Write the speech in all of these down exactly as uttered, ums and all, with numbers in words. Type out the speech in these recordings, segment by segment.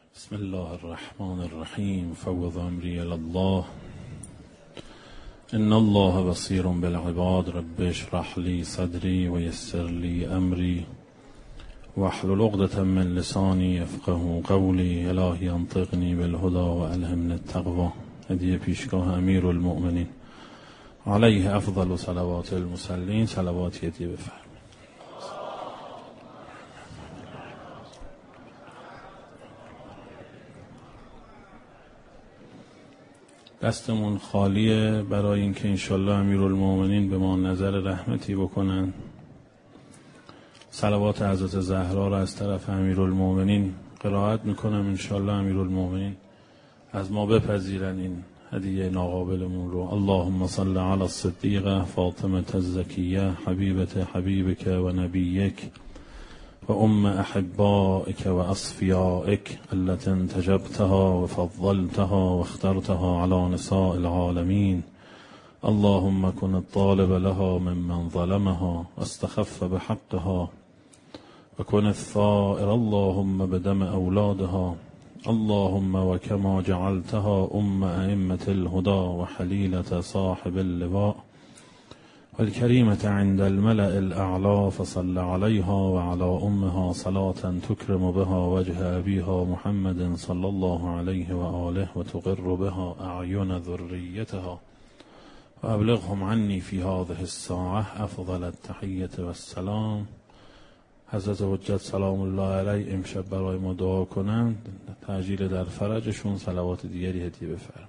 بسم الله الرحمن الرحیم. فوض امری الی الله ان الله بصیر بالعباد. رب اشرح لی صدری و یسر لی امری واحلل عقدة من لسانی یفقهوا قولی. الهی انطقنی بالهدی و الهمنی التقوی. هدیه پیشگاه امیرالمؤمنین علیه افضل صلوات المصلین. صلواتی هدیه بفرمایید. دستمون خالیه برای اینکه انشالله امیرالمؤمنین به ما نظر رحمتی بکنن. صلوات حضرت زهرا را از طرف امیرالمؤمنین قرائت میکنم. انشالله امیرالمؤمنین از ما بپذیرن این هدیه ناقابلمون رو. اللهم صل علی الصدیقه فاطمه الزکیه حبیبت حبیبک و نبیک و ام احبائک و اصفیائک التي انتجبتها و فضلتها و اخترتها على نساء العالمین. اللهم كن الطالب لها ممن ظلمها واستخف بحقها وكن الثائر اللهم بدم أولادها. اللهم وكما جعلتها أم أئمة الهدى وحليلة صاحب اللواء والكريمة عند الملأ الأعلى فصل عليها وعلى أمها صلاة تكرم بها وجه أبيها محمد صلى الله عليه وآله وتقر بها أعين ذريتها وأبلغهم عني في هذه الساعة أفضل التحية والسلام. حضرت حجت سلام الله علیه امشب برای ما دعا کنند، تعجیل در فرجشون. صلوات دیگری هدیه بفرم.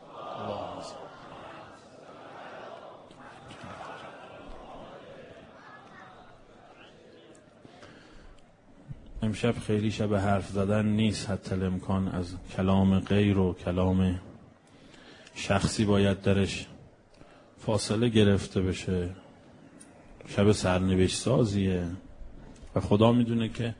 امشب خیلی شب حرف زدن نیست، حتی الامکان از کلام غیر و کلام شخصی باید درش فاصله گرفته بشه. شب سرنوشت سازیه و خدا میدونه که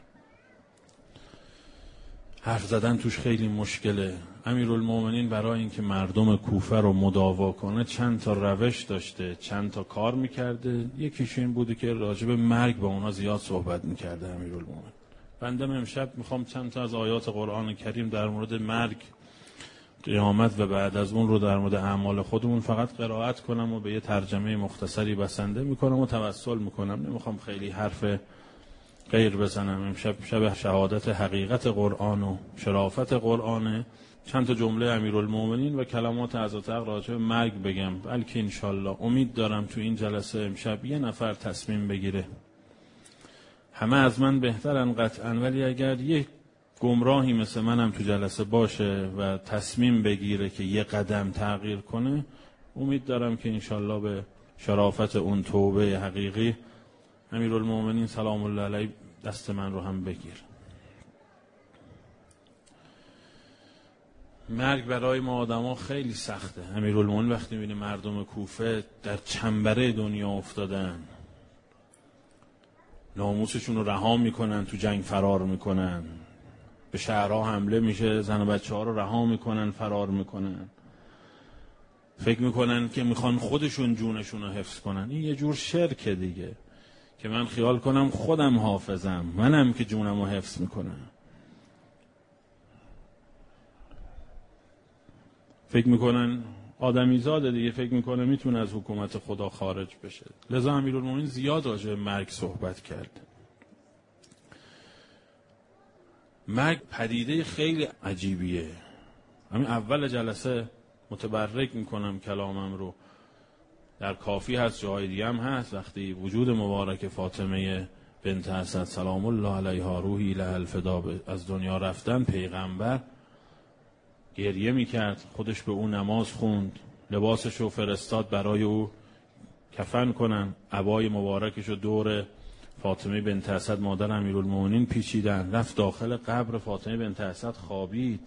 حرف زدن توش خیلی مشکله. امیرالمؤمنین برای اینکه مردم کوفه رو مداوا کنه چند تا روش داشته، چند تا کار میکرده. یکیش این بوده که راجع به مرگ با اونا زیاد صحبت میکرده امیرالمؤمنین. بنده امشب میخوام چند تا از آیات قرآن کریم در مورد مرگ، قیامت و بعد از اون رو در مورد اعمال خودمون فقط قرائت کنم و به یه ترجمه مختصری بسنده میکنم و توسل میکنم. نمیخوام خیلی حرف غیر بزنم. امشب شب شهادت حقیقت قرآن و شرافت قرآن. چند تا جمله امیرالمؤمنین و کلمات حضرت حق راجع به مرگ بگم، بلکه انشالله امید دارم تو این جلسه امشب یه نفر تصمیم بگیره. همه از من بهترن قطعاً، ولی اگر یه گمراهی مثل منم تو جلسه باشه و تصمیم بگیره که یه قدم تغییر کنه، امید دارم که انشالله به شرافت اون توبه حقیقی امیرالمؤمنین سلام الله علیه دست من رو هم بگیر. مرگ برای ما آدما خیلی سخته. امیرالمؤمنین وقتی میبینه مردم کوفه در چنبره دنیا افتادن، ناموسشون رو رها میکنن، تو جنگ فرار میکنن، به شهرها حمله میشه، زن و بچه ها رو رها میکنن، فرار میکنن، فکر میکنن که میخوان خودشون جونشون رو حفظ کنن. این یه جور شرکه دیگه، که من خیال کنم خودم حافظم، منم که جونم رو حفظ میکنم. فکر میکنن آدمی زاده دیگه، فکر میکنه میتونه از حکومت خدا خارج بشه. لذا امیرالمؤمنین زیاد راجع به مرگ صحبت کرد. مرگ پدیده خیلی عجیبیه. همین اول جلسه متبرک میکنم کلامم رو. در کافی هست، جای دیگه هم هست. وقتی وجود مبارک فاطمه بنت اسد سلام الله علیها روحی لها الفدا از دنیا رفتن، پیغمبر گریه میکرد، خودش به او نماز خوند، لباسش رو فرستاد برای او کفن کنن، عبای مبارکش رو دور فاطمه بنت اسد مادر امیرالمؤمنین پیچیدن، رفت داخل قبر فاطمه بنت اسد خوابید.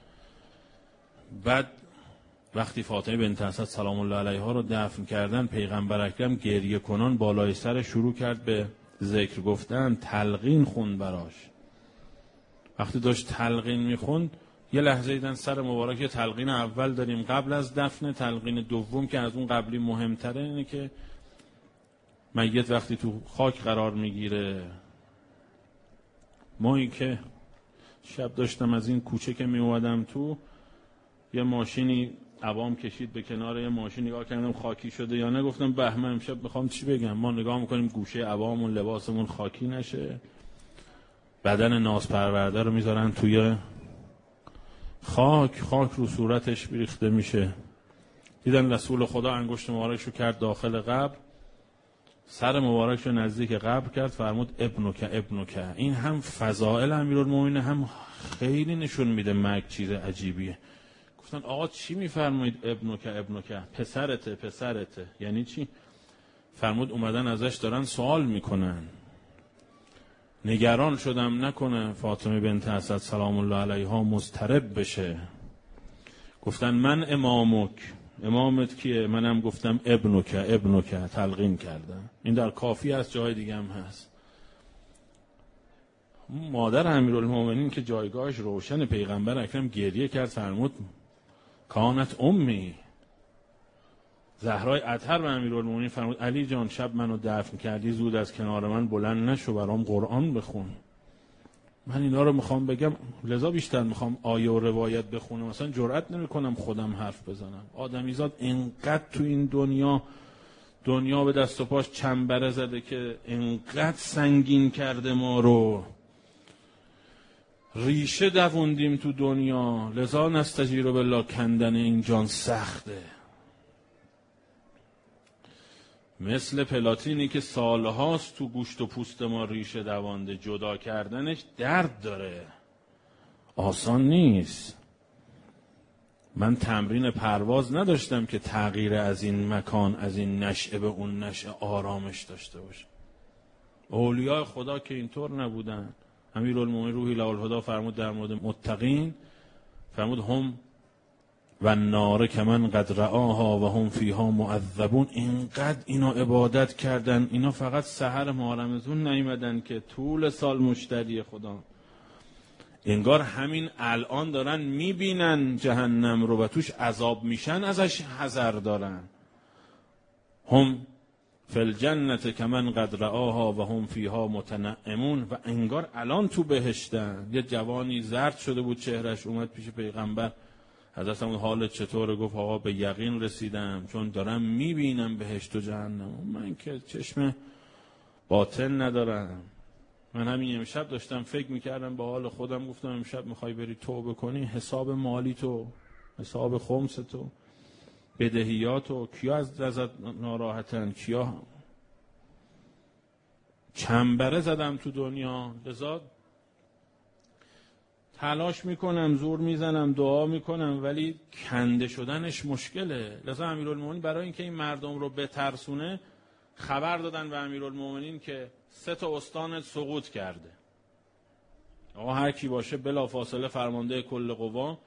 بعد وقتی فاطمه بنت اسد سلام الله علیها رو دفن کردن، پیغمبر اکرم گریه کنان بالای سر شروع کرد به ذکر گفتن، تلقین خوند براش. وقتی داشت تلقین میخوند، یه لحظه دیدن سر مبارک تلقین اول داریم قبل از دفن، تلقین دوم که از اون قبلی مهمتره اینه که میت وقتی تو خاک قرار میگیره، ما این که شب داشتم از این کوچه که می اومدم تو، یه ماشینی عوام کشید به کنار یه ماشین، نگاه کردم خاکی شده یا نه، گفتم بهمن امشب میخوام چی بگم، ما نگاه میکنیم گوشه عوامون لباسمون خاکی نشه، بدن ناز پرورده رو میذارن توی خاک، خاک رو صورتش بریخته میشه. دیدن رسول خدا انگشت مبارکشو کرد داخل قبر، سر مبارکشو نزدیک قبر کرد، فرمود ابنک ابنک. این هم فضائل امیرالمومنین، هم خیلی نشون میده مرگ چیز عجیبیه. گفتن آقا چی میفرمایید ابنک ابنک؟ پسرته پسرته یعنی چی؟ فرمود اومدن ازش دارن سوال میکنن. نگران شدم نکنه فاطمه بنت اسد سلام الله علیها مضطرب بشه. گفتن من امامک. امامت کیه؟ منم گفتم ابنک ابنک، تلقین کردم. این در کافی هست، جای دیگه هم هست. مادر امیرالمومنین که جایگاهش روشن، پیغمبر اکرم گریه کرد، فرمود کانت امی. زهرای اطهر به امیرالمومنین فرمود علی جان شب منو دفن کردی، زود از کنار من بلند نشو، برام قرآن بخون. من اینا رو میخوام بگم، لذا بیشتر میخوام آیه و روایت بخونم، مثلا جرئت نمیکنم خودم حرف بزنم. آدمیزاد اینقدر تو این دنیا دنیا به دست و پاش چنبره زده که اینقدر سنگین کرده ما رو، ریشه دووندیم تو دنیا، لذا نستجیر بالله کندن این جان سخته. مثل پلاتینی که سالهاست تو گوشت و پوست ما ریشه دوانده، جدا کردنش درد داره، آسان نیست. من تمرین پرواز نداشتم که تغییر از این مکان، از این نشأه به اون نشأه آرامش داشته باشه. اولیاء خدا که اینطور نبودن. امیرالمومنین روحی له الهدی فرمود در مورد متقین، فرمود هم و النار کمن قد رآها و هم فیها معذبون. اینقدر اینا عبادت کردن، اینا فقط سحر محرمزون نیومدن که طول سال مشتری خدا. انگار همین الان دارن میبینن جهنم رو و توش عذاب میشن، ازش حذر دارن. هم فی الجنة کمن قد رآها و هم فیها متنعمون. و انگار الان تو بهشتن. یه جوانی زرد شده بود چهرش، اومد پیش پیغمبر، حضرت اون حالت چطوره؟ گفت آقا به یقین رسیدم، چون دارم میبینم بهشت و جهنم. من که چشم باطن ندارم. من همین امشب داشتم فکر میکردم با حال خودم، گفتم امشب میخوای بری توبه کنی، حساب مالی تو، حساب خمس تو، بدهیاتو، کیا از ازت ناراحتن، کیا چنبره زدم تو دنیا. لذا تلاش میکنم، زور میزنم، دعا میکنم، ولی کنده شدنش مشکله. لذا امیرالمومنین برای اینکه این مردم رو بترسونه، خبر دادن به امیرالمومنین که سه تا استانت سقوط کرده. آقا هر کی باشه بلافاصله فرمانده کل قوا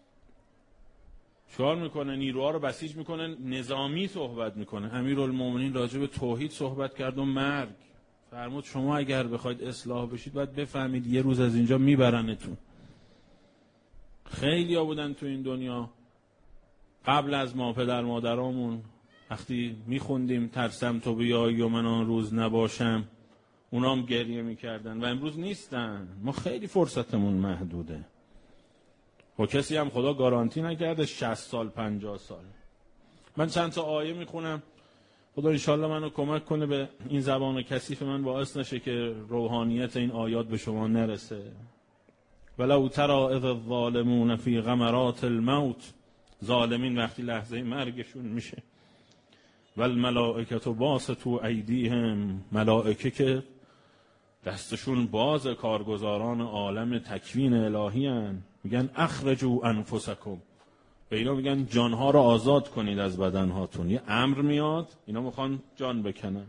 چکار میکنه؟ نیروها رو بسیج میکنه، نظامی صحبت میکنه. امیرالمومنین راجع به توحید صحبت کرد و مرگ. فرمود شما اگر بخواید اصلاح بشید باید بفهمید یه روز از اینجا میبرنتون. خیلی ها بودن تو این دنیا قبل از ما، پدر مادرامون، وقتی میخوندیم ترسم تو بیایی و من آن روز نباشم، اونام گریه میکردن و امروز نیستن. ما خیلی فرصتمون محدوده و کسی هم خدا گارانتی نکرده شصت سال پنجاه سال. من چند تا آیه میخونم، خدا انشالله منو کمک کنه به این زبان کثیف من باعث نشه که روحانیت این آیات به شما نرسه. ولو تری اذ الظالمون فی غمرات الموت. ظالمین وقتی لحظه مرگشون میشه. والملائکة باسطوا ایدیهم. ملائکه که دستشون باز، کارگزاران عالم تکوین الهی هن. میگن اخرجوا انفسکم. به اینا میگن جانها رو آزاد کنید از بدنهاتون. یه امر میاد، اینا میخوان جان بکنن.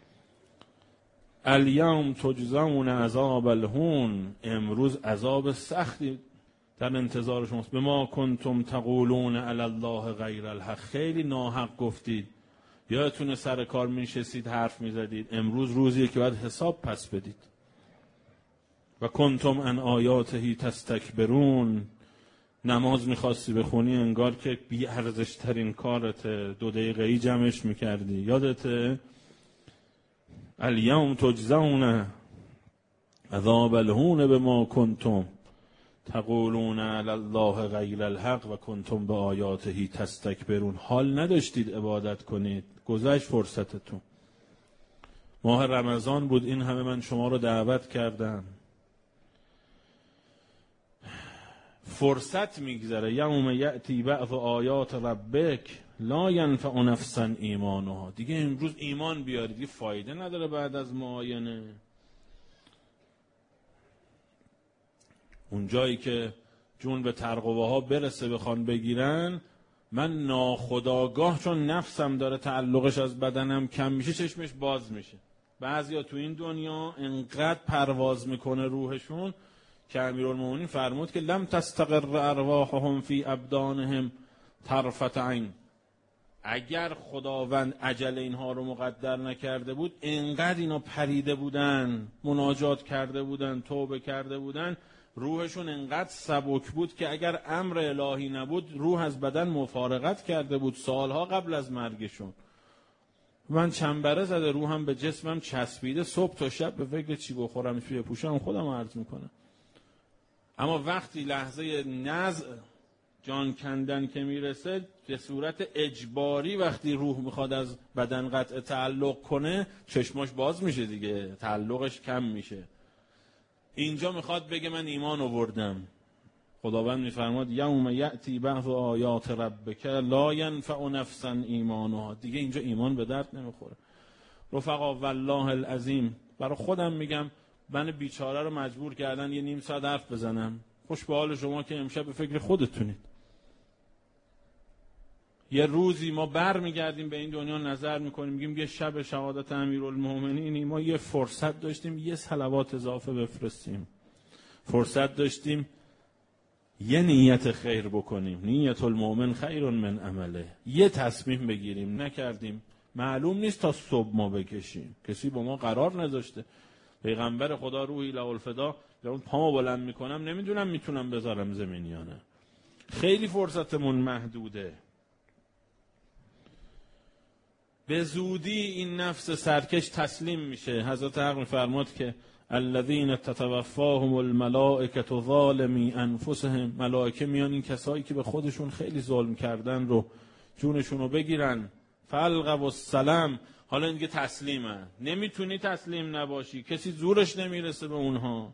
الیوم تجزون عذاب الهون. امروز عذاب سختی در انتظار شماست. بما کنتم تقولون علی الله غیر الحق. خیلی ناحق گفتید، یادتونه سر کار میشستید حرف میزدید. امروز روزیه که باید حساب پس بدید. و کنتم عن آیاته تستکبرون. نماز میخواستی بخونی انگار که بی ارزش ترین کارت، دو دقیقه‌ای جمعش میکردی. یادته؟ الیوم تجزون عذاب الهون بما کنتم. تقولون علی الله غیر الحق و کنتم به آیاته تستکبرون. حال نداشتید عبادت کنید، گذشت فرصتتون. ماه رمضان بود، این همه من شما رو دعوت کردم، فرصت میگذره. یوم یأتی بعض آیات ربک لا ینفع نفسا ایمانها. دیگه امروز ایمان بیارید دیگه فایده نداره بعد از معاینه. اون جایی که جون به ترقوه ها برسه بخوان بگیرن، من ناخودآگاه چون نفسم داره تعلقش از بدنم کم میشه چشمش باز میشه. بعضیا تو این دنیا انقدر پرواز میکنه روحشون که امیرالمومنین فرمود که لم تستقر ارواحهم فی ابدانهم طرفت عین. اگر خداوند اجل اینها رو مقدر نکرده بود، انقدر اینا پریده بودن، مناجات کرده بودن، توبه کرده بودن، روحشون انقدر سبک بود که اگر امر الهی نبود روح از بدن مفارقت کرده بود سالها قبل از مرگشون. من چنبره زده روحم به جسمم چسبیده، صبح تا شب به فکر چی بخورم چی بپوشم خودم عرض میکنم. اما وقتی لحظه نزع جان کندن که میرسه، به صورت اجباری وقتی روح میخواد از بدن قطع تعلق کنه چشماش باز میشه دیگه، تعلقش کم میشه. اینجا میخواد بگه من ایمان آوردم. خداوند میفرماد یوم یأتی بعض آیات ربک لا ینفع نفسا ایمانها. دیگه اینجا ایمان به درد نمیخوره. رفقا والله العظیم برای خودم میگم، من بیچاره رو مجبور کردن یه نیم ساعت حرف بزنم. خوش به حال شما که امشب به فکر خودتونید. یه روزی ما بر میگردیم به این دنیا نظر میکنیم، میگیم یه شب شهادت امیرالمومنین ما یه فرصت داشتیم یه صلوات اضافه بفرستیم، فرصت داشتیم یه نیت خیر بکنیم، نیت المؤمن خیر من عمله، یه تصمیم بگیریم، نکردیم. معلوم نیست تا صبح ما بکشیم، کسی با ما قرار نذاشته. پیغمبر خدا روحی للفدا اون پامو بلند میکنم نمیدونم میتونم بذارم زمین یا نه. خیلی فرصتمون محدوده. به زودی این نفس سرکش تسلیم میشه. حضرت حق میفرماد که الذین تتوفاهم الملائکه ظالمی انفسهم. ملائکه میان این کسایی که به خودشون خیلی ظلم کردن رو جونشون رو بگیرن. فالقوا السلام. حالا دیگه تسلیمن، نمیتونی تسلیم نباشی، کسی زورش نمیرسه به اونها.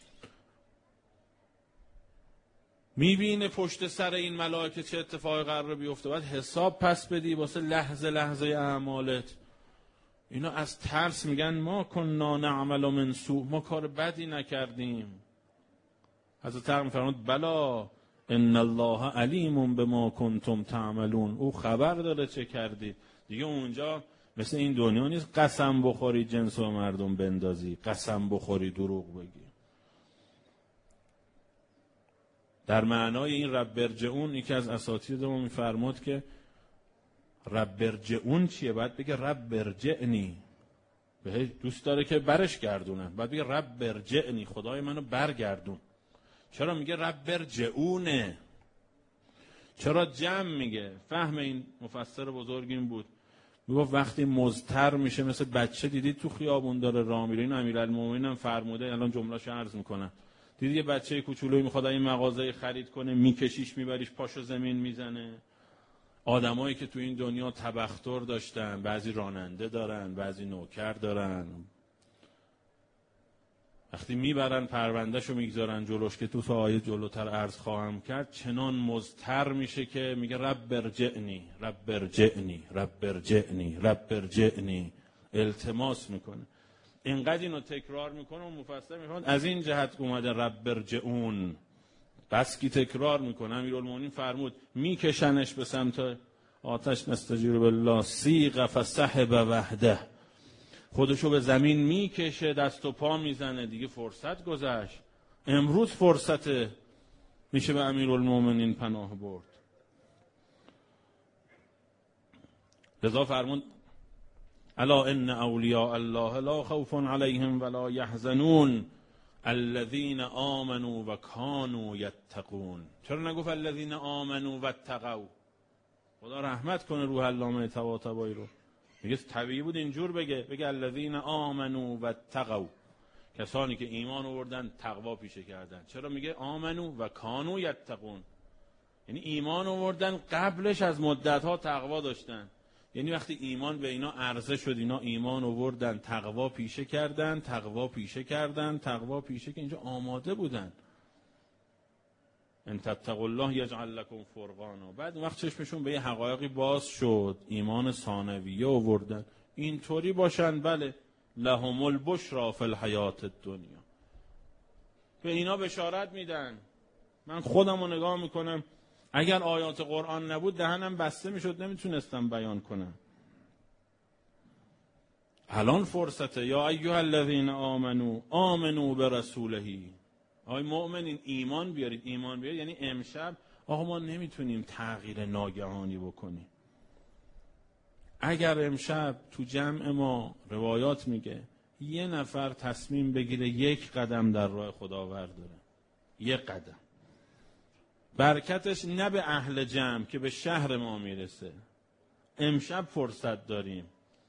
میبینه پشت سر این ملائکه چه اتفاقی قراره بیفته، باید حساب پس بدی واسه لحظه لحظه اعمالت. اینا از ترس میگن ما کنا نعمل من سوء، ما کار بدی نکردیم. حضرت حق میفرماد بلا ان الله علیم بما کنتم تعملون. او خبر داره چه کردی. دیگه اونجا مثل این دنیا نیست قسم بخوری جنس و مردم بندازی، قسم بخوری دروغ بگی. در معنای این رب ارجعون، یکی از اساتید ما میفرماد که رب ارجعون چیه؟ باید بگه رب ارجعنی. دوست داره که برش گردونن، باید بگه رب ارجعنی، خدای منو برگردون. چرا میگه رب ارجعونه؟ چرا جمع میگه؟ فهم این مفسر بزرگ این بود، میگه وقتی مضطر میشه، مثل بچه دیدید تو خیابون داره راه میره، این امیرالمومنین هم فرموده، الان جمله‌شو عرض میکنم، دیدید یه بچه کوچولویی میخواد این مغازه خرید کنه، میکشیش میبریش پاشو زمین میزنه. آدمایی که تو این دنیا تبختر داشتن، بعضی راننده دارن، بعضی نوکر دارن، وقتی میبرن پروندهشو میگذارن جلوش که تو تا آیه جلوتر عرض خواهم کرد، چنان مضطر میشه که میگه رب ارجعنی رب ارجعنی رب ارجعنی رب ارجعنی، التماس میکنه. اینقدر اینو تکرار میکنه و مفسر میفرماد از این جهت اومده رب ارجعون. بس کی تکرار میکنه. امیرالمومنین فرمود میکشنش به سمت آتش، نستجیر بالله، سیغ فسحب وحده، خودشو به زمین میکشه، دست و پا میزنه. دیگه فرصت گذشت. امروز فرصت میشه به امیرالمومنین پناه برد. لذا فرمود الا ان اولیاء الله لا خوف علیهم ولا یحزنون الذین آمنوا و کانوا یتقون. چرا نگفت الذین آمنوا و اتقوا؟ خدا رحمت کنه روح علامه طباطبایی رو. میگه طبیعی بود اینجور بگه، بگه الذین آمنوا و اتقوا، کسانی که ایمان آوردن تقوا پیشه کردن. چرا میگه آمنو و کانو یتقون؟ یعنی ایمان آوردن، قبلش از مدت‌ها تقوا داشتن. یعنی وقتی ایمان به اینا عرضه شد، اینا ایمان آوردن، تقوا پیشه کردن، تقوا پیشه کردن، تقوا پیشه که اینجا آماده بودن. ان تتقوا الله یجعل لكم فرقانا. بعد وقت چشمشون به یه حقایقی باز شد، ایمان ثانویه آوردن، اینطوری باشن بله، لهم البشرا فی الحیات الدنیا. به اینا بشارت میدن. من خودم رو نگاه میکنم، اگر آیات قرآن نبود دهنم بسته میشد، نمیتونستم بیان کنم. الان فرصته. یا ایها الذین آمنو آمنو برسوله. آی مؤمنین ایمان بیارید. ایمان بیارید یعنی امشب آقا ما نمیتونیم تغییر ناگهانی بکنیم. اگر امشب تو جمع ما روایات میگه یه نفر تصمیم بگیره یک قدم در راه خدا برداره، یک قدم، برکتش نه به اهل جمع که به شهر ما میرسه. امشب فرصت داریم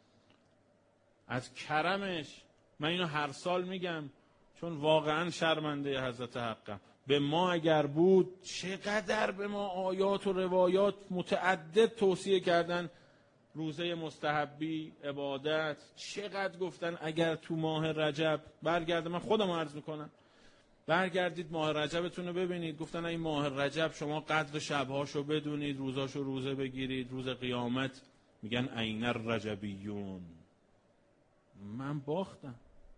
از کرمش. من اینو هر سال میگم چون واقعا شرمنده حضرت حقم. به ما اگر بود چقدر به ما آیات و روایات متعدد توصیه کردن، روزه مستحبی، عبادت، چقدر گفتن اگر تو ماه رجب برگرده. من خودم عرض میکنم برگردید ماه رجبتون رو ببینید. گفتن این ماه رجب شما قدر شبهاشو بدونید، روزاشو روزه بگیرید، روز قیامت میگن این الرجبیون. من باختم.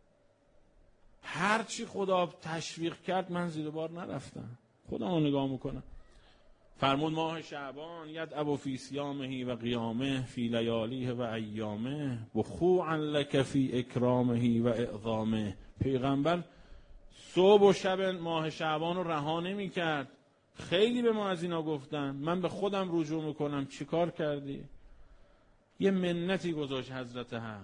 هرچی خدا تشویق کرد من زیر بار نرفتم. خودم رو نگاه میکنم. فرمود ماه شعبان یدعو فی صیامه و قیامه فی لیالیه و ایامه بخوعا لک فی اکرامه و اعظامه. پیغمبر صبح و شب ماه شعبان رو رها نمی کرد. خیلی به ما از اینا گفتن. من به خودم رجوع میکنم. چی کار کردی؟ یه منتی گذاشت حضرت حق.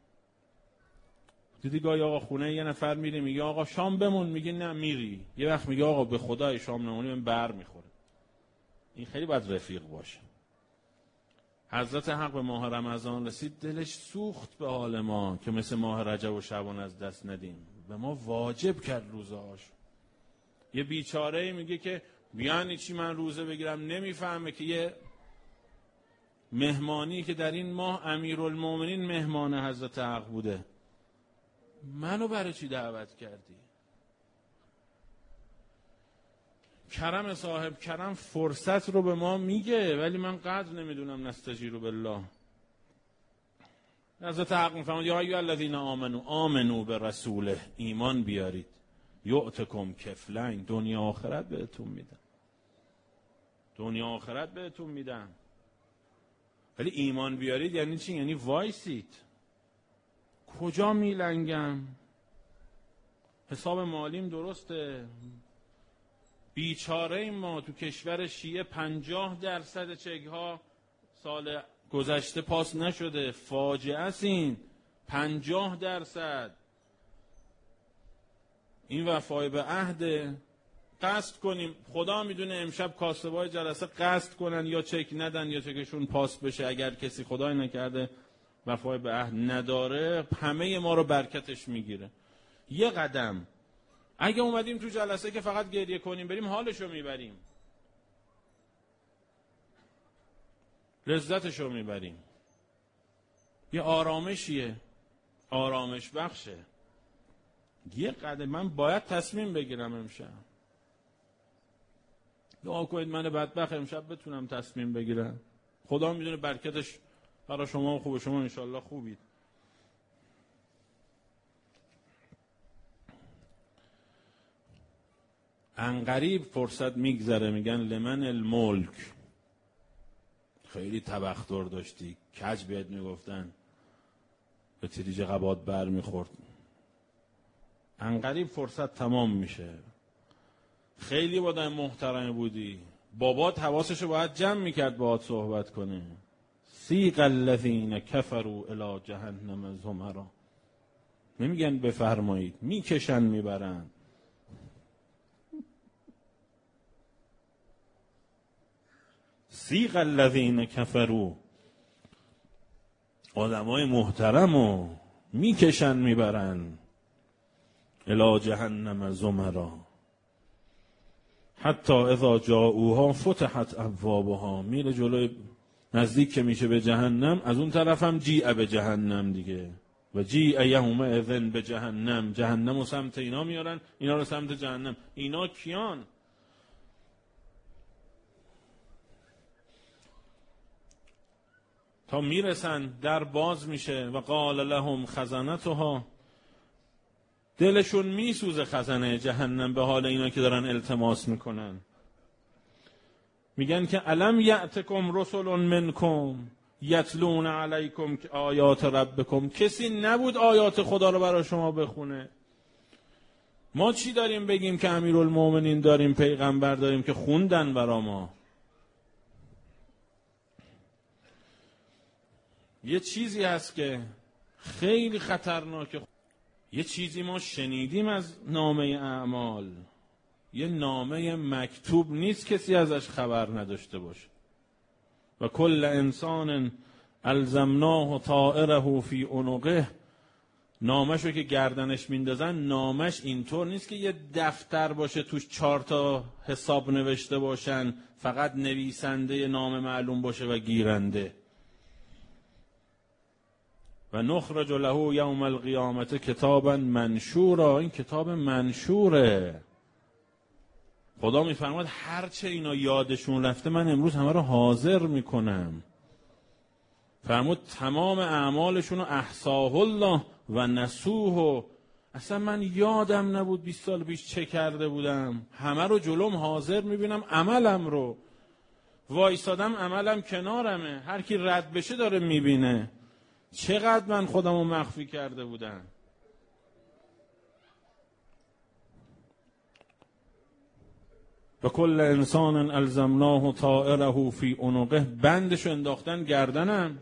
دیدی گاهی آقا خونه یه نفر میره میگه آقا شام بمون، میگه نه میری. یه وقت میگه آقا به خدای شام نمونی من بر میخوره. این خیلی باید رفیق باشه. حضرت حق به ماه رمضان رسید، دلش سوخت به حال ما که مثل ماه رجب و شعبان از دست ندیم. به ما واجب کرد روزهاش. یه بیچاره میگه که بیانی چی من روزه بگیرم، نمیفهمه که یه مهمانی که در این ماه امیرالمومنین مهمان حضرت حق بوده، منو برای چی دعوت کردی؟ کرم صاحب کرم فرصت رو به ما میگه ولی من قدر نمیدونم. نستجیر بالله. حضرت حق میفرماید یا ایها الذین آمنو آمنو به رسوله. ایمان بیارید. یؤتکم کفلین. دنیا آخرت بهتون میدم. دنیا آخرت بهتون میدم. ولی ایمان بیارید یعنی چی؟ یعنی وایسید. کجا میلنگم؟ حساب مالیم درسته؟ بیچاره ما تو کشور شیعه پنجاه درصد چک ها سال گذشته پاس نشده. فاجعه است این. پنجاه درصد. این وفای به عهد. قصد کنیم. خدا میدونه امشب کاسبای جلسه قصد کنن یا چک ندن یا چکشون پاس بشه. اگر کسی خدای نکرده وفای به عهد نداره همه ما رو برکتش میگیره. یه قدم. اگه اومدیم تو جلسه که فقط گریه کنیم بریم حالشو میبریم، لذتشو میبریم. یه آرامشیه، آرامش بخشه. یه قدم. من باید تصمیم بگیرم امشب. دعا کنید من بدبخت امشب بتونم تصمیم بگیرم. خدا میدونه برکتش برای شما خوبه. شما انشالله خوبید. انقریب فرصت میگذره. میگن لمن الملک. خیلی تبختر داشتی، کج بهت میگفتن، به تریج قباد بر میخورد. انقریب فرصت تمام میشه. خیلی با آدم محترم بودی، بابات حواسشو باید جمع میکرد باهات صحبت کنه. سیق الذین کفروا الی جهنم زمرا. نمیگن بفرمایید، میکشن میبرن. سیق الذین کفروا. آدمای محترمو میکشن میبرن. الی جهنم زمرا حتی اذا جاءوها فتحت ابوابها. میره جلوی، نزدیک که میشه به جهنم، از اون طرف هم جیع به جهنم دیگه، و جیع یومئذ به جهنم. جهنم و سمت اینا میارن، اینا رو سمت جهنم. اینا کیان؟ تا میرسن در باز میشه و قال لهم خزنتها، دلشون میسوزه خزنه جهنم به حال اینا که دارن التماس میکنن. میگن که الم یأتکم رسل منکم یتلون علیکم آیات ربکم. کسی نبود آیات خدا رو برای شما بخونه؟ ما چی داریم بگیم که امیرالمومنین داریم، پیغمبر داریم که خوندن برا ما؟ یه چیزی هست که خیلی خطرناکه. یه چیزی ما شنیدیم از نامه اعمال، یه نامه مکتوب نیست کسی ازش خبر نداشته باشه. و کل انسان الزمناه طائره فی عنقه. نامشو که گردنش میندازن، نامش اینطور نیست که یه دفتر باشه توش چهار تا حساب نوشته باشن، فقط نویسنده نام معلوم باشه و گیرنده. و نخرج له یوم القیامت کتابا منشورا. این کتاب منشوره. خدا میفرماد هرچه اینا یادشون رفته من امروز همه رو حاضر میکنم. فرمود تمام اعمالشون رو احصاه الله و نسوه. اصلا من یادم نبود بیست سال پیش چه کرده بودم. همه رو جلوم حاضر میبینم، عملم رو وایسادم، عملم کنارمه، هر کی رد بشه داره میبینه چقدر من خودم رو مخفی کرده بودم. و کل انسان الزمناه طائره فی عنقه. بندشو انداختن گردنم.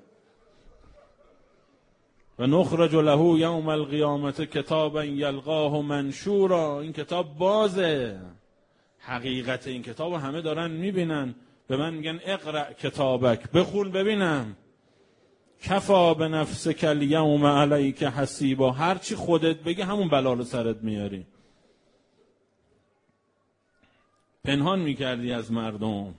و نخرج له یوم القیامت کتابا یلقاه منشورا. این کتاب بازه. حقیقت این کتاب همه دارن میبینن. به من میگن اقرأ کتابک، بخون ببینم. کفا بنفسک الیوم علیک حسیبا. هرچی خودت بگی همون بلا رو سرت میاری. پنهان میکردی از مردم.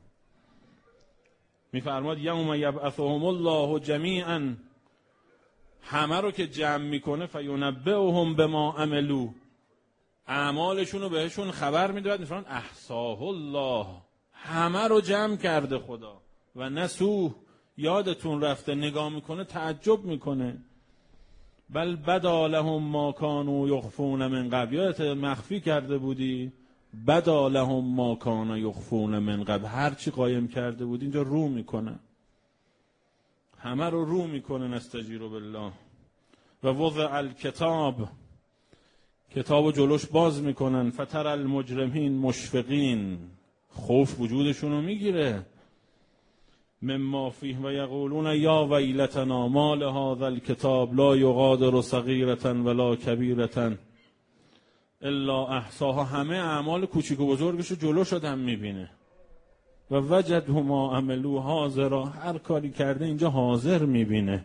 میفرماد یوم یبعثهم الله جمیعا. همه رو که جمع میکنه فینبئهم بما عملوا. اعمالشون رو بهشون خبر میده. میفرماد احصاه الله. همه رو جمع کرده خدا. و نسوه، یادتون رفته. نگاه میکنه تعجب میکنه. بل بدا لهم ما کانوا یخفون من قبل. یادت مخفی کرده بودی؟ بدا لهم ما کانوا یخفون من قبل. هر چی قایم کرده بود اینجا رو میکنه. همه رو رو میکنه. نستجیر بالله. و وضع الکتاب. کتابو جلوش باز میکنن. فتر المجرمین مشفقین. خوف وجودشون رو میگیره. مما فیه و یقولون یا ویلتنا ما لهذا الکتاب لا یغادر صغیرة ولا کبیرة الا احصاها. همه اعمال کوچیک و بزرگشو جلوش آدم میبینه. و وجد ما عملوا حاضرا. هر کاری کرده اینجا حاضر میبینه.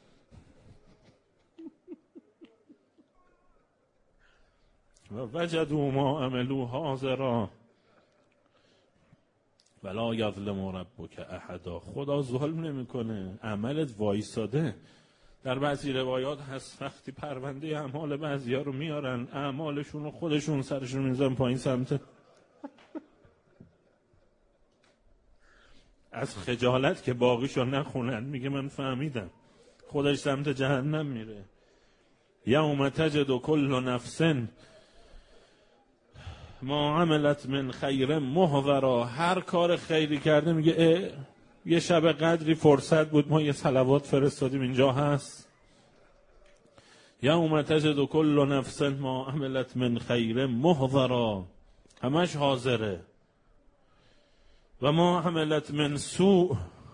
و وجد ما عملوا حاضرا ولا یظلم ربک احدا. خدا ظلم نمیکنه، عملت وایساده. در بعضی روایات هست وقتی پرونده اعمال بعضیا رو میارن، اعمالشون رو خودشون سرشون میذارن پایین سمت از خجالت که باقیشو نخونن. میگه من فهمیدم. خودش سمت جهنم میره. یوم تجد کل نفس ما عملت من خیر محضرا. هر کار خیری کرده میگه یه شب قدری فرصت بود ما یه صلوات فرستادیم اینجا هست. یوم تجد کل نفس ما عملت من خیر محضرا. همش حاضره. و ما عملت من سوء.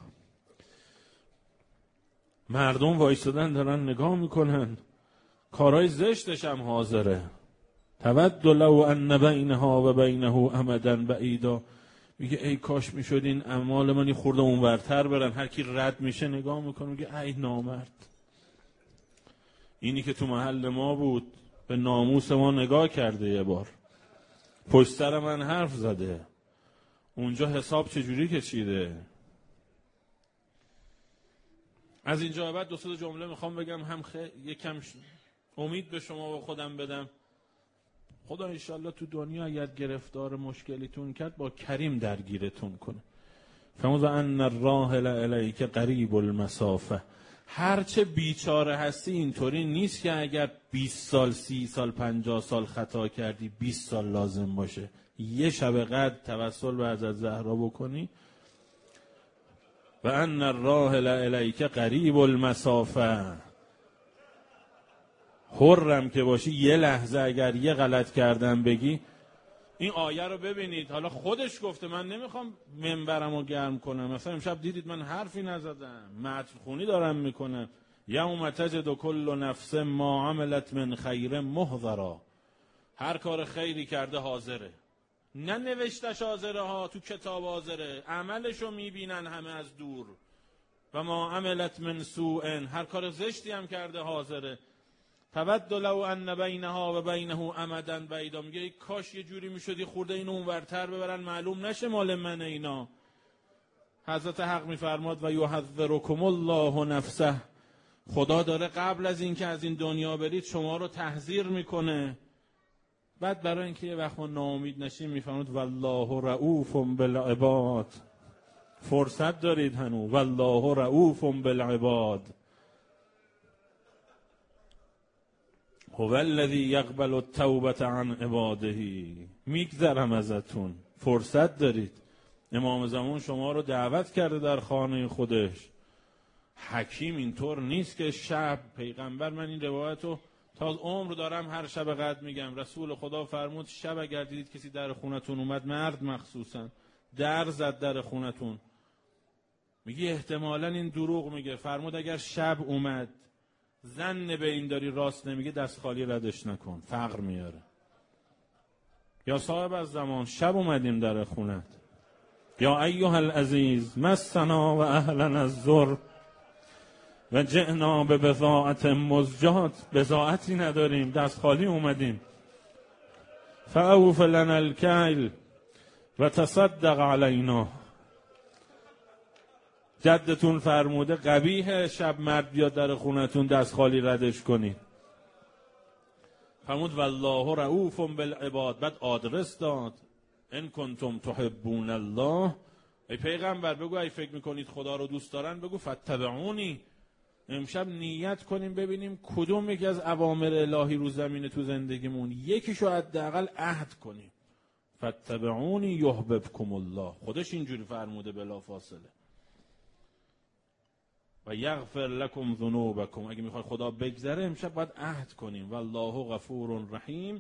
مردم وایسادن دارن نگاه میکنن. کارهای زشتش هم حاضره. تود لو ان بینها و بینه امدا بعیدا. میگه ای کاش میشد این اعمال من یه خورده اونورتر برن. هر کی رد میشه نگاه میکنه میگه ای نامرد. اینی که تو محل ما بود به ناموس ما نگاه کرده، یه بار پشت سر من حرف زده، اونجا حساب چجوری کشیده. از اینجا بعد دو سه جمله میخوام بگم، هم خیلی یکم امید به شما و خودم بدم. خدا انشالله تو دنیا اگر گرفتار مشکلیتون کرد با کریم درگیرتون کنه. فموز ان الراحل الیک قریب المسافه. هرچه بیچاره هستی اینطوری نیست که اگر بیست سال سی سال پنجاه سال خطا کردی بیست سال لازم باشه یه شب قدر توسل به حضرت زهرا بکنی. و ان الراحل الیک قریب المسافه. حرم که باشی یه لحظه اگر یه غلط کردم بگی. این آیه رو ببینید، حالا خودش گفته، من نمیخوام منبرم رو گرم کنم. مثلا امشب دیدید من حرفی نزدم، متن خونی دارم میکنم. یوم تجد کل نفس ما عملت من خیر محضرا. هر کار خیری کرده حاضره، نه نوشتش حاضره ها، تو کتاب حاضره، عملشو میبینن همه از دور. و ما عملت من سوء، هر کار زشتی هم کرده حاضره. تود لو ان بینها و بینه امدا بعیدا. میگه کاش یه جوری میشد خورده اینو اونورتر ببرن معلوم نشه مال من اینا. حضرت حق میفرماد و یحذرکم الله نفسه. خدا داره قبل از اینکه از این دنیا برید شما رو تحذیر میکنه. بعد برای اینکه یه وقت ما ناامید نشیم میفرماد والله رؤوف بالعباد. فرصت دارید هنوز. والله رؤوف بالعباد. هو الذی یقبل التوبة عن عباده. میگذرم ازتون، فرصت دارید. امام زمان شما رو دعوت کرده در خانه خودش. حکیم اینطور نیست که شب، پیغمبر، من این روایت رو تا عمر دارم هر شب قدر میگم، رسول خدا فرمود شب اگر دیدید کسی در خونتون اومد، مرد مخصوصا در زد در خونتون، میگی احتمالاً این دروغ میگه، فرمود اگر شب اومد زن به این داری راست نمیگه، دست خالی ردش نکن، فقر میاره. یا صاحب از زمان شب اومدیم در خونت، یا ایها العزیز مسنا و اهلنا الضر و جئنا به بضاعت مزجات. بضاعتی نداریم، دست خالی اومدیم. فاوف لنا الکیل و تصدق علینا. جدتون فرموده قبیح شب مرد بیاد در خونتون دست خالی ردش کنید. فرمود والله رؤوف بالعباد. بعد آدرس داد، ان کنتم تحبون الله. ای پیغمبر بگو ای فکر میکنید خدا رو دوست دارن بگو فاتبعونی. امشب نیت کنیم ببینیم کدوم یکی از اوامر الهی رو زمین تو زندگیمون یکیشو حداقل عهد کنیم. فاتبعونی یحببکم الله. خودش اینجوری فرموده بلا فاصله. و یغفر لکم ذنوبکم. اگه میخوای خدا بگذره امشب باید عهد کنیم. والله غفور رحیم.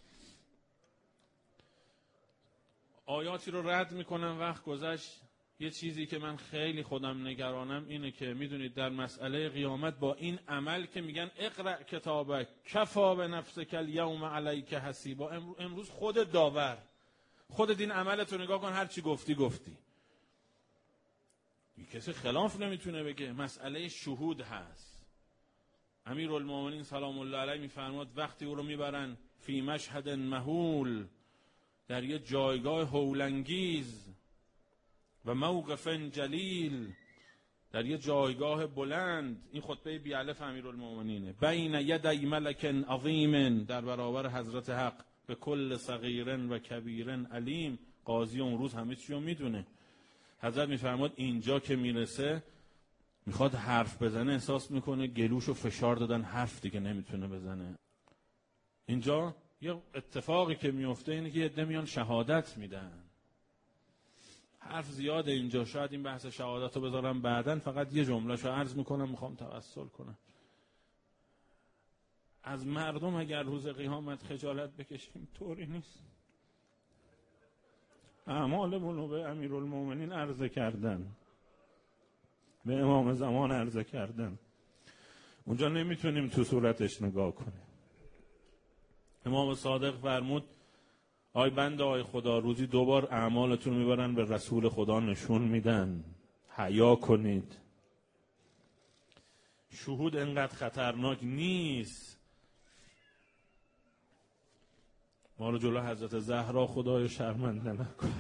آیاتی رو رد میکنم، وقت گذشت. یه چیزی که من خیلی خودم نگرانم اینه که میدونید در مسئله قیامت با این عمل که میگن اقرأ کتابک کفا بنفسک الیوم علیک حسیبا، امروز خود داور، خودت این عملتو نگاه کن، هر چی گفتی گفتی. کسی خلاف نمیتونه بگه. مسئله شهود هست. امیرالمومنین سلام الله علیه میفرماد وقتی او رو میبرن فی مشهد مهول، در یه جایگاه هولانگیز، و موقف جلیل، در یه جایگاه بلند. این خطبه بیالف امیرالمومنینه. بین یدی ملک عظیم، در برابر حضرت حق، به کل صغیر و کبیر علیم. قاضی اون روز همه چی رو میدونه. حضرت میفرماد اینجا که میرسه میخواد حرف بزنه، احساس میکنه گلوشو فشار دادن، حرف دیگه نمیتونه بزنه. اینجا یه اتفاقی که میفته اینه که یه عده میان شهادت میدن. حرف زیاده اینجا، شاید این بحث شهادت رو بذارم بعدن. فقط یه جمله شو عرض میکنم، میخوام توسل کنم. از مردم اگر روز قیامت خجالت بکشیم طوری نیست. اعمالمون رو به امیرالمومنین عرضه کردن، به امام زمان عرضه کردن. اونجا نمیتونیم تو صورتش نگاه کنیم. امام صادق فرمود آی بنده آی خدا، روزی دوبار اعمالتون میبرن به رسول خدا نشون میدن، حیا کنید. شهود انقدر خطرناک نیست. ما رو جلو حضرت زهرا خدای شرمنده نکن.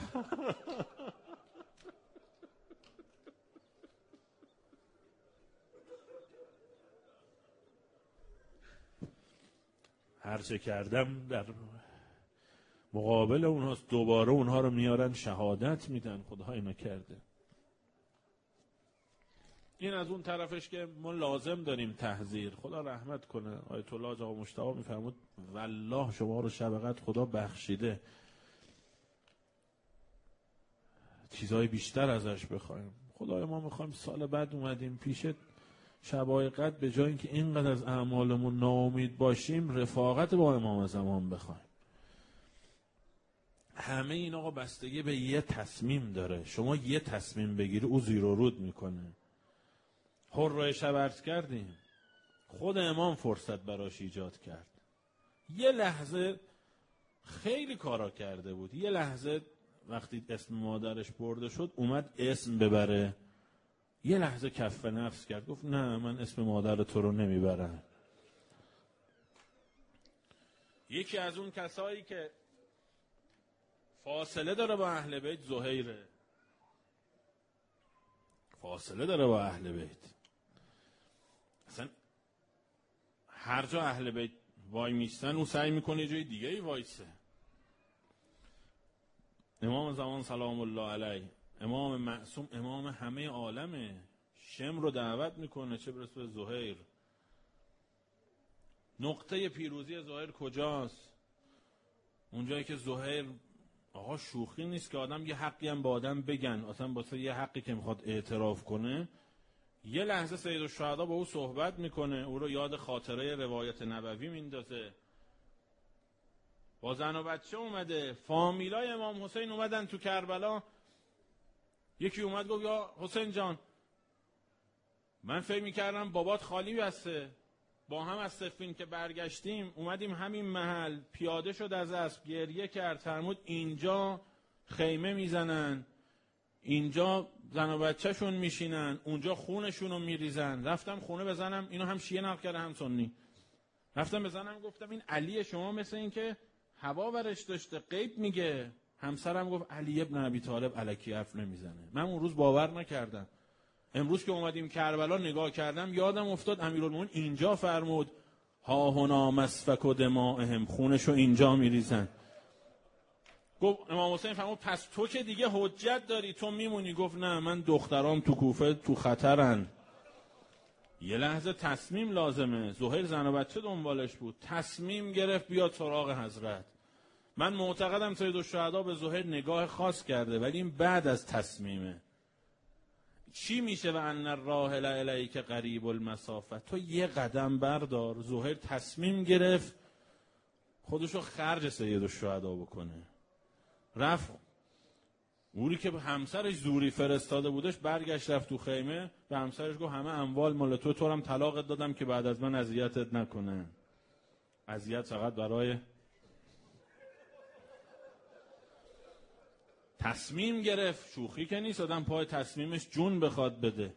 هرچه کردم در مقابل اونهاست، دوباره اونها رو میارن شهادت میدن خدا اینو کرده. این از اون طرفش که ما لازم داریم تحذیر. خدا رحمت کنه آیت الله آقا مجتبی میفرمود والله شما رو شبقت خدا بخشیده، چیزای بیشتر ازش بخوایم. خدای ما میخوایم سال بعد اومدیم پیشت شبای قدر، به جای اینکه اینقدر از اعمالمون ناامید باشیم رفاقت با امام زمان بخوایم. همه این آقا بستگی به یه تصمیم داره. شما یه تصمیم بگیری او زیر و رود میکنه. حرای شب عرض کردیم خود امام فرصت براش ایجاد کرد. یه لحظه خیلی کارا کرده بود، یه لحظه وقتی اسم مادرش برده شد اومد اسم ببره، یه لحظه کف نفس کرد، گفت نه من اسم مادر تو رو نمیبرم. یکی از اون کسایی که فاصله داره با اهل بیت زهیره، فاصله داره با اهل بیت. اصلا هر جا اهل بیت وای میستن او سعی میکنه یه جای دیگه ای وایسه. امام زمان سلام الله علیه، امام معصوم، امام همه عالمه، شم رو دعوت میکنه چه برسه به زهیر. نقطه پیروزی زهیر کجاست؟ اونجایی که زهیر آقا شوخی نیست که آدم یه حقی هم با آدم بگن، اصلا واسه یه حقی که میخواد اعتراف کنه یه لحظه سید الشهدا با او صحبت میکنه، او رو یاد خاطره روایت نبوی میندازه. با زن و بچه اومده، فامیلای امام حسین اومدن تو کربلا. یکی اومد گفت یا حسین جان من فکر میکردم بابات خالی بسته، با هم از صفین که برگشتیم اومدیم همین محل، پیاده شد از اسب گریه کرد، فرمود اینجا خیمه میزنن، اینجا زن و بچه شون میشینن، اونجا خونشون رو میریزن. رفتم خونه بزنم، اینو هم شیعه نقل کرده هم سنی، رفتم بزنم گفتم این علی شما مثل این که هوا ورش داشته غیب میگه. همسرم گفت علی ابن ابی طالب الکی حرف نمیزنه. من اون روز باور نکردم. امروز که اومدیم کربلا نگاه کردم یادم افتاد امیرالمومنین اینجا فرمود ها هنا مسفک و دمائهم، خونشو اینجا میریزن. گفت امام حسین فرمود پس تو که دیگه حجت داری، تو میمونی؟ گفت نه من دخترام تو کوفه تو خطرن. یه لحظه تصمیم لازمه. زهیر زن و بچه دنبالش بود، تصمیم گرفت بیاد سراغ حضرت. من معتقدم سید الشهدا به زهیر نگاه خاص کرده، ولی این بعد از تصمیمه. چی میشه و ان الراحل الیک قریب المسافه؟ تو یه قدم بردار. زهیر تصمیم گرفت خودشو خرج سید الشهدا بکنه. رفت اوری که همسرش زوری فرستاده بودش برگشت رفت تو خیمه، به همسرش گفت همه اموال مال تو، تو هم طلاقت دادم که بعد از من اذیتت نکنه. اذیت فقط برای تصمیم گرفت. شوخی که نیست، آدم پای تصمیمش جون بخواد بده.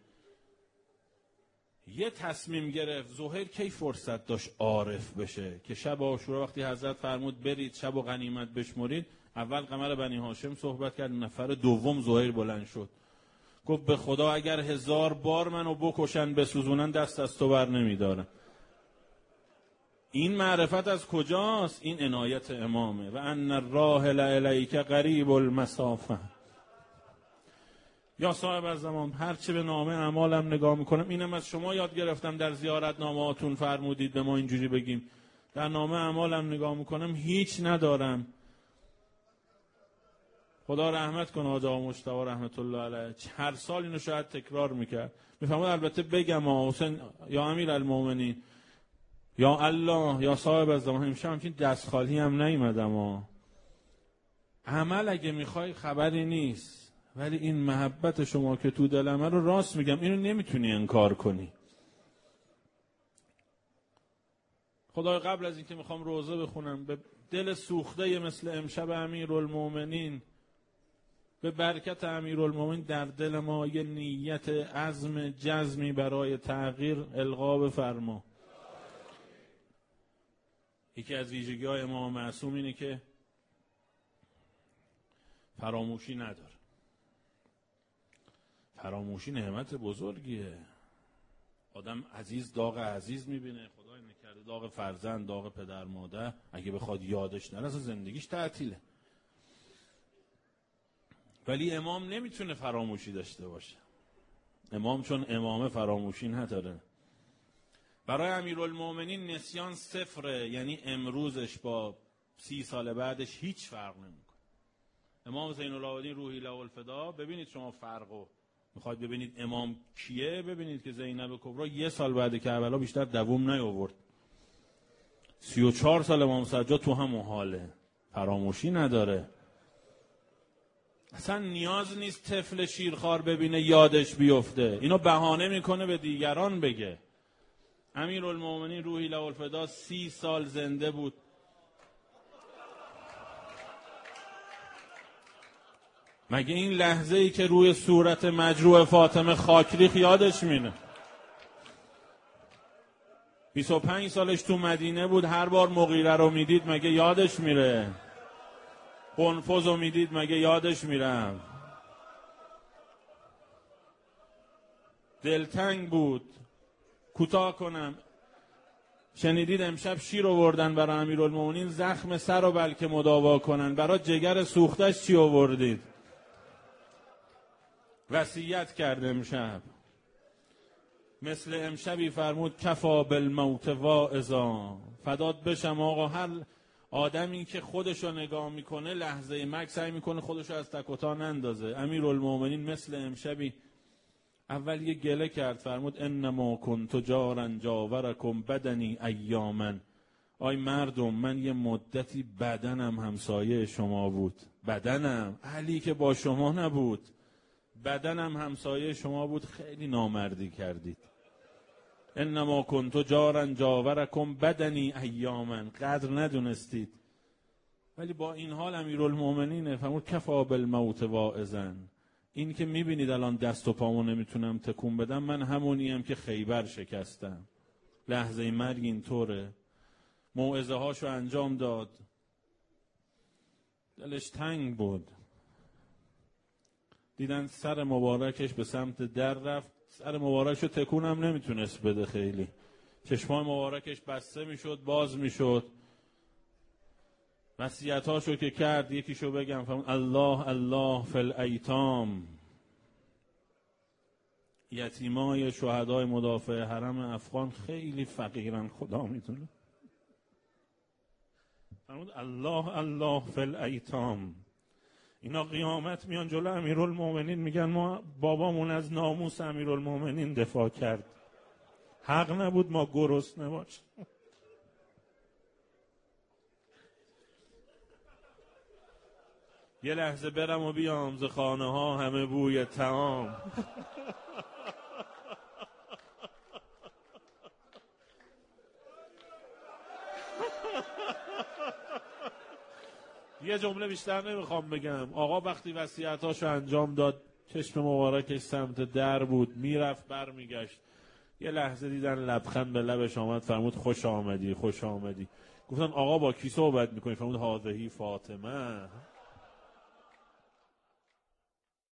یه تصمیم گرفت. زهیر کی فرصت داشت عارف بشه که شب عاشورا وقتی حضرت فرمود برید شب و غنیمت بشمرید، اول قمر بنی هاشم صحبت کرد، نفر دوم زهیر بلند شد گفت به خدا اگر هزار بار منو بکشن بسوزونن دست از تو بر نمیدارم. این معرفت از کجاست؟ این عنایت امامه. و ان الراحل الیک قریب المسافه. یا صاحب الزمان هرچه به نامه اعمالم نگاه میکنم، اینم از شما یاد گرفتم در زیارت نامه هاتون فرمودید به ما اینجوری بگیم. در نامه اعمالم نگاه میکنم هیچ ندارم. خدا رحمت کنه آقا مجتبی رحمت الله علیه، هر سال اینو شاید تکرار میکرد. میفهمید البته بگم آقا حسین یا امیر المومنین یا الله یا صاحب الزمان امشب همچین دست خالی هم نیومدم ها. عمل اگه میخوای خبری نیست، ولی این محبت شما که تو دلمه رو راست میگم اینو نمیتونی انکار کنی. خدای قبل از اینکه میخوام روزه بخونم به دل سوخته مثل امشب امیرالمومنین، به برکت امیرالمومنین در دل ما یه نیت عزم جزمی برای تغییر القا بفرما. یکی از ویژگی‌های امام معصوم اینه که فراموشی نداره. فراموشی نعمت بزرگیه. آدم عزیز داغ عزیز میبینه، خدای نکرده داغ فرزند، داغ پدر مادر، اگه بخواد یادش نره زندگیش تعطیله. ولی امام نمیتونه فراموشی داشته باشه. امام چون امامه فراموشی نداره. برای امیرالمومنین نسیان صفره، یعنی امروزش با سی سال بعدش هیچ فرق نمیکنه. امام زین العابدین روحی له الفدا، ببینید شما فرقو میخواید ببینید امام کیه، ببینید که زینب کبرا یه سال بعد کربلا بیشتر دووم نیاورد. سی و چهار سال امام سجاد تو همون حاله، فراموشی نداره. اصلا نیاز نیست طفل شیرخوار ببینه یادش بیفته، اینو بهانه میکنه به دیگران بگه. امیرالمومنین روحی له الفدا سی سال زنده بود. مگه این لحظه ای که روی صورت مجروح فاطمه خاک ریخت یادش مینه؟ بیست و پنج سالش تو مدینه بود، هر بار مغیره رو میدید مگه یادش میره؟ قنفذ رو میدید مگه یادش میره؟ دلتنگ بود. کوتاه کنم، شنیدید امشب شیر آوردن برای امیرالمومنین زخم سر رو بلکه مداوا کنن، برای جگر سوختش چی آوردید؟ وصیت کرد امشب. مثل امشبی فرمود کفا بالموت واعظا، فدات بشم آقا. هر آدمی که خودشو نگاه میکنه لحظه مرگ سعی میکنه خودشو از تک و تا نندازه. امیرالمومنین مثل امشبی اول یه گله کرد، فرمود انما کنت جارا جاورکم بدنی ایاما. آی مردم، من یه مدتی بدنم همسایه شما بود. بدنم علی که با شما نبود، بدنم همسایه شما بود، خیلی نامردی کردید. انما کنت جارا جاورکم بدنی ایاما، قدر ندونستید. ولی با این حال امیرالمومنین فرمود کفا بالموت واعظا. این که میبینید الان دست و پامو نمیتونم تکون بدم، من همونیم که خیبر شکستم. لحظه مرگ اینطوره. موعظه هاشو انجام داد، دلش تنگ بود. دیدن سر مبارکش به سمت در رفت، سر مبارکشو تکونم نمیتونست بده خیلی. چشمای مبارکش بسته میشد باز میشد. وصیتاشو که کرد یکیشو بگم، فرمود الله الله فی الایتام. یتیمای شهدای مدافع حرم افغان خیلی فقیرن، خدا میدونه. فرمود الله الله فی الایتام. اینا قیامت میان جلو امیرالمومنین میگن ما بابامون از ناموس امیرالمومنین دفاع کرد، حق نبود ما گرسنه باشیم. یه لحظه برم و بیام ز خانه ها همه بوی طعام. یه جمله بیشتر نمیخوام بگم. آقا وقتی وصیتاشو انجام داد چشم مبارکش سمت در بود، میرفت بر میگشت. یه لحظه دیدن لبخند به لبش آمد، فرمود خوش آمدی خوش آمدی. گفتن آقا با کی صحبت میکنی؟ فرمود هذهی فاطمه.